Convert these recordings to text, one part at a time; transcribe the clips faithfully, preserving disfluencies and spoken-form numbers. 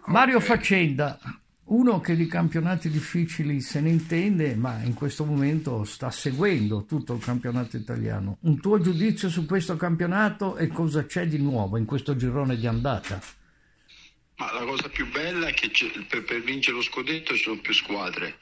Mario Ok. Faccenda, uno che di campionati difficili se ne intende, ma in questo momento sta seguendo tutto il campionato italiano. Un tuo giudizio su questo campionato e cosa c'è di nuovo in questo girone di andata? Ma la cosa più bella è che c'è- per, per vincere lo scudetto ci sono più squadre.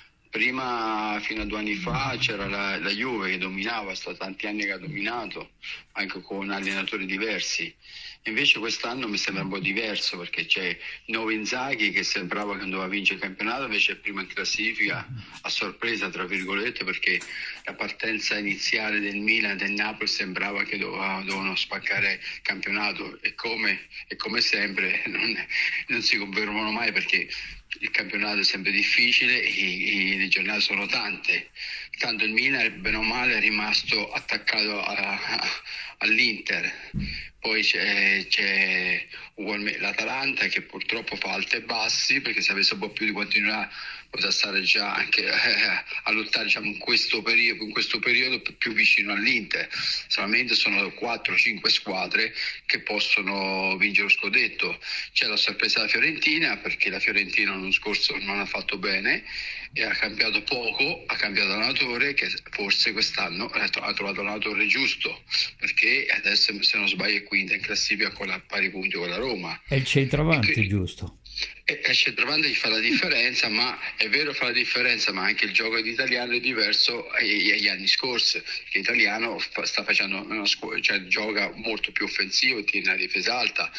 Prima, fino a due anni fa, c'era la, la Juve che dominava, è stato tanti anni che ha dominato, anche con allenatori diversi. Invece quest'anno mi sembra un po' diverso perché c'è il nuovo Inzaghi che sembrava che non doveva vincere il campionato, invece è prima in classifica, a sorpresa tra virgolette, perché la partenza iniziale del Milan e del Napoli sembrava che doveva- dovevano spaccare il campionato e come, e come sempre non, non si confermano mai perché il campionato è sempre difficile, i- i- le giornate sono tante. Tanto il Milan, bene o male, è rimasto attaccato a- a- all'Inter. Poi c'è, c'è ugualme- l'Atalanta che purtroppo fa alti e bassi, perché se avesse un po' più di continuità poteva stare già anche eh, a lottare, diciamo, in questo periodo, in questo periodo più più vicino all'Inter. Solamente sono quattro cinque squadre che possono vincere lo scudetto. C'è la sorpresa della Fiorentina, perché la Fiorentina l'anno scorso non ha fatto bene e ha cambiato poco, ha cambiato allenatore che forse quest'anno ha tro- ha trovato l'allenatore giusto, perché adesso se non sbaglio è quinta in classifica con la pari punti con la Roma. È il E centravanti, qui- giusto? e e centravanti fa la differenza, ma è vero fa la differenza, ma anche il gioco di italiano è diverso ai- agli anni scorsi, che l'italiano fa- sta facendo una scu- cioè, gioca molto più offensivo, tiene la difesa alta.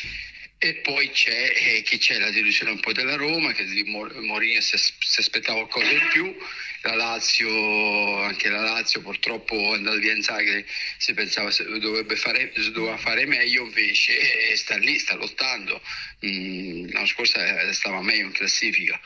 E poi c'è eh, chi c'è la delusione un po' della Roma, che di Mor- Mourinho si, as- si aspettava qualcosa in più, la Lazio, anche la Lazio purtroppo è andata via Inzaghi, si pensava se dovrebbe fare, se doveva fare meglio, invece eh, sta lì, sta lottando. Mm, l'anno scorso eh, stava meglio in classifica.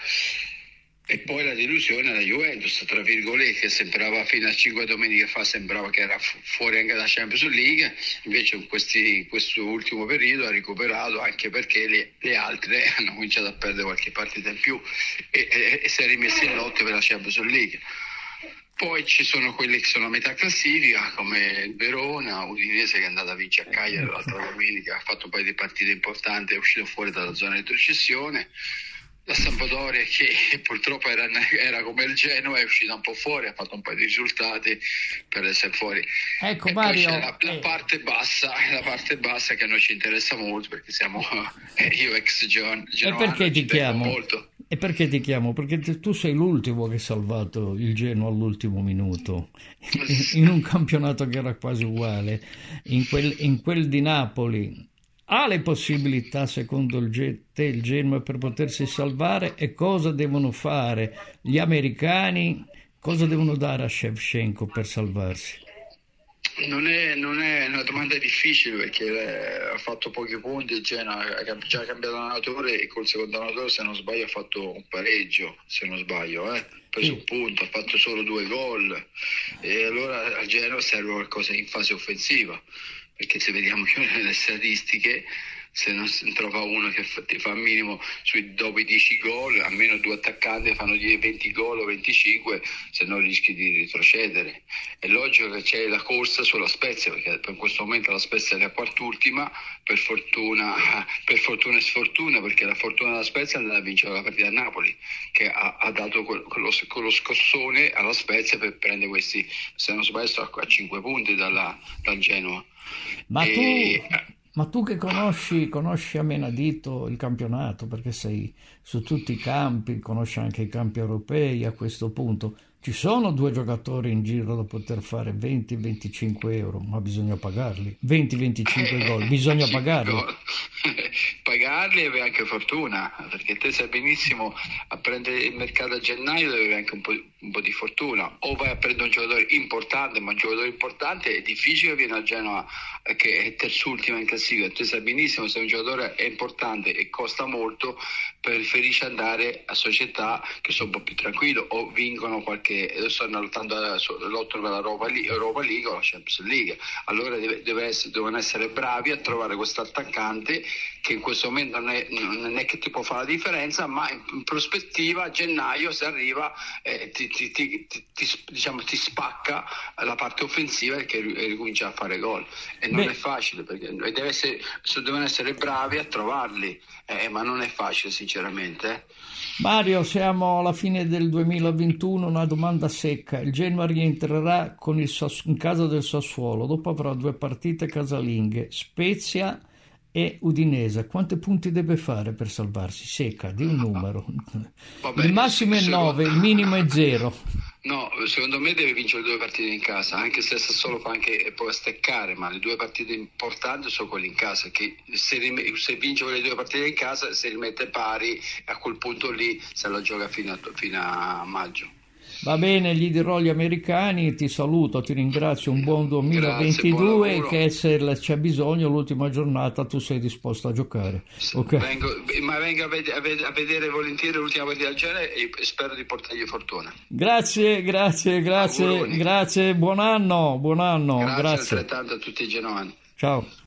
E poi la delusione alla Juventus, tra virgolette, che sembrava fino a cinque domeniche fa sembrava che era fu- fuori anche dalla Champions League, invece in questi, in questo ultimo periodo ha recuperato, anche perché le, le altre hanno cominciato a perdere qualche partita in più e, e, e si è rimessa in lotta per la Champions League. Poi ci sono quelli che sono a metà classifica, come il Verona, Udinese che è andata a vincere a Cagliari l'altra domenica, ha fatto un paio di partite importanti, è uscito fuori dalla zona di retrocessione. La Sampdoria che purtroppo era, era come il Genoa, è uscita un po' fuori, ha fatto un paio di risultati per essere fuori. Ecco E poi c'è Mario, la, la eh, parte bassa, la parte bassa che a noi ci interessa molto perché siamo eh, io ex Gen- e genuano perché e ti ci tengo chiamo? molto. E perché ti chiamo? Perché te- tu sei l'ultimo che ha salvato il Genoa all'ultimo minuto, in un campionato che era quasi uguale. In quel, in quel di Napoli ha le possibilità, secondo il Ge- te, il Genoa, per potersi salvare? E cosa devono fare gli americani? Cosa devono dare a Shevchenko per salvarsi? Non è, non è una domanda difficile perché eh, ha fatto pochi punti, il Genoa ha cam- già cambiato allenatore e col secondo allenatore, se non sbaglio, ha fatto un pareggio, se non sbaglio, eh. Ha preso un Sì. punto, ha fatto solo due gol e allora al Genoa serve qualcosa in fase offensiva, perché se vediamo più nelle statistiche, se non si trova uno che fa, ti fa minimo sui, dopo i dieci gol, almeno due attaccanti fanno die- venti gol o venticinque, se no rischi di retrocedere. È logico che c'è la corsa sulla Spezia, perché in questo momento la Spezia è la quart'ultima, per fortuna, per fortuna e sfortuna, perché la fortuna della Spezia è andata a vincere la partita a Napoli, che ha, ha dato quel- quello, quello scossone alla Spezia per prendere questi, se non sbaglio, sto a cinque punti dalla, dal Genoa. Ma tu, E, ma tu che conosci, conosci a menadito il campionato, perché sei su tutti i campi, conosci anche i campi europei a questo punto. Ci sono due giocatori in giro da poter fare venti venticinque euro, ma bisogna pagarli. venti venticinque gol, bisogna sì, pagarli. gol. Pagarli e avevi anche fortuna, perché te sai benissimo a prendere il mercato a gennaio devi avere anche un po', un po' di fortuna, o vai a prendere un giocatore importante, ma un giocatore importante è difficile che viene a Genoa eh, che è terzultima in classifica, te sai benissimo se un giocatore è importante e costa molto, preferisci andare a società che sono un po' più tranquillo o vincono qualche, adesso stanno lottando lottano per la Europa League, Europa League o la Champions League, allora deve, deve essere, devono essere bravi a trovare questo attaccante che in questo momento non è, non è che ti può fare la differenza, ma in, in prospettiva a gennaio se arriva eh, ti, ti, ti, ti, ti, diciamo, ti spacca la parte offensiva e che ricomincia a fare gol, e non Beh. è facile, perché deve essere, devono essere bravi a trovarli, eh, ma non è facile sinceramente. eh. Mario, siamo alla fine del duemilaventuno, una domanda secca. Il Genoa rientrerà con il Sass- in casa del Sassuolo, dopo avrà due partite casalinghe, Spezia e Udinese. Quanti punti deve fare per salvarsi? Secca, di un numero. Vabbè, il massimo è nove, il minimo è zero. No, secondo me deve vincere due partite in casa, anche se Sassuolo fa anche, può steccare, ma le due partite importanti sono quelle in casa, che se, rim- se vince quelle due partite in casa si rimette pari, e a quel punto lì se la gioca fino a, fino a maggio. Va bene, gli dirò agli americani, ti saluto, ti ringrazio, un buon duemilaventidue. Grazie, che se c'è bisogno l'ultima giornata tu sei disposto a giocare. Okay. Vengo, ma vengo a, ved- a, ved- a vedere volentieri l'ultima partita del genere e spero di portargli fortuna. Grazie, grazie, grazie, Auguroni. Grazie, buon anno, buon anno. Grazie, grazie. altrettanto a tutti i genovani. Ciao.